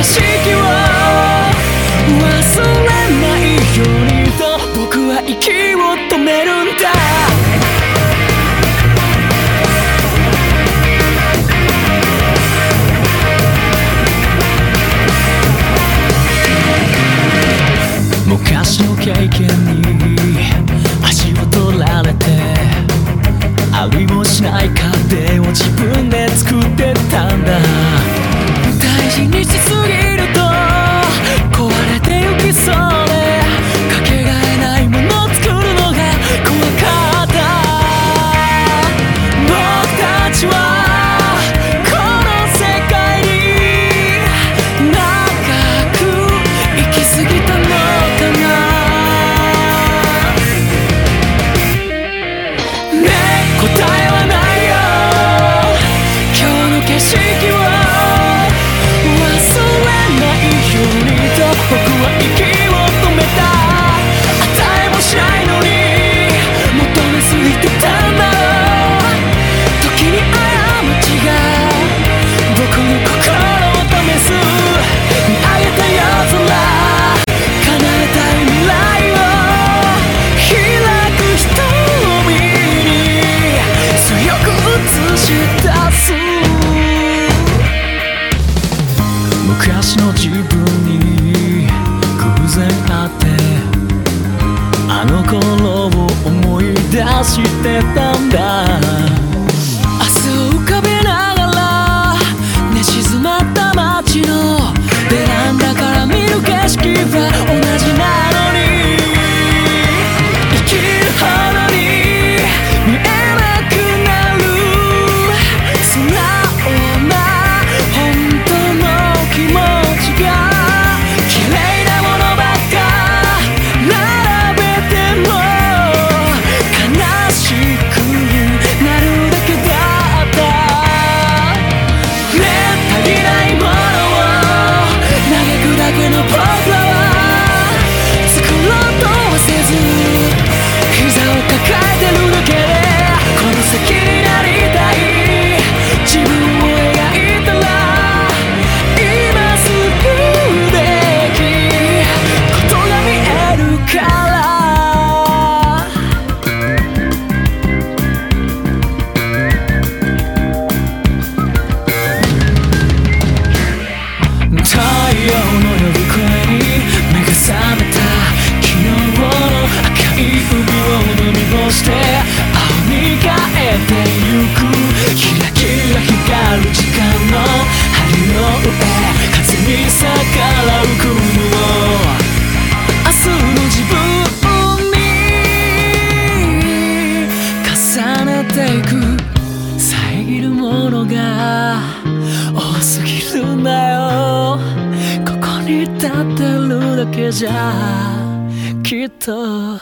景色を忘れないようにと僕は息を止めるんだ。昔の経験に足を取られてありもしない壁を自分で作ってたんだ。大事にしすぎると壊れてゆきそうでかけがえないものを作るのが怖かった。僕たちはこの世界に長く生きすぎたのかな。ねえ答えはないよ。今日の景色を忘れないようにと僕は息を止めた。与えもしないのに求めすぎてたんだろう。時に過ちが僕の心を試す。見上げた夜空叶えたい未来を開く瞳に強く映し出す。昔の自分に偶然会ってあの頃を思い出してたんだ。明日を浮かべながら寝静まった街のベランダから見る景色は同じなのに生きるほどに見えなくなる素直な本当の気持ちが綺麗なものばっか並べても悲しくなるだけだった。ねえ足りないものを嘆くだけの僕らは作ろうとはせず膝を抱えてるだけでこの先になりたい自分を描いたら今すぐできることが見えるから太陽の呼び声に目が覚めた。昨日の赤い海を飲み干して青に変えてゆくキラキラ光る時間の針の上風に逆らう雲を明日の自分に重ねていく。遮るものが多すぎるんだよ。ここに立ってるだけじゃきっと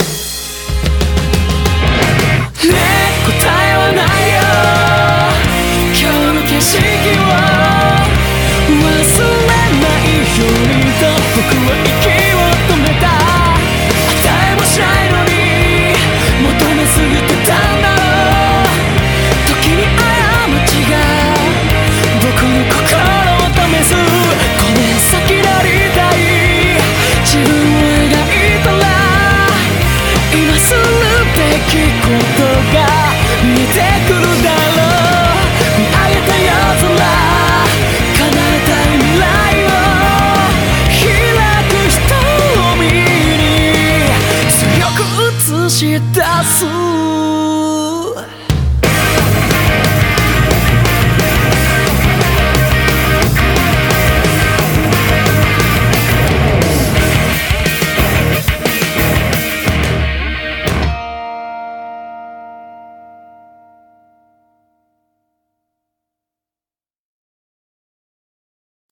ねえ答えはないよ。今日の景色を忘れないようにと僕は息を止めた。与えもしないのに求めすぎてたんだろう。時に過ちが僕の心を試す。この先なりたい自分を描いたら今するべきことが見えてくる。